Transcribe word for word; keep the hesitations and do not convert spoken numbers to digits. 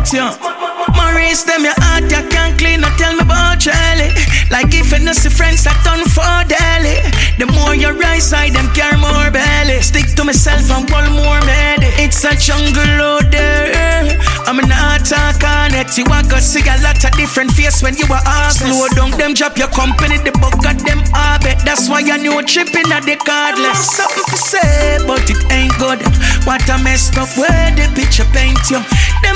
out you. Maurice, them your heart you can't clean. Now tell me about Charlie. Like if you know see friends that done for daily. The more you rise side, them care more belly. Stick to myself and pull more med. It's a jungle out there. I'm not talk on it. You want to see a lot of different face when you are asked. Slow down, them drop your company, the book got them habit. That's why you know tripping at the cardless. Something to say, but it ain't good. What a messed up way the picture paint you. Them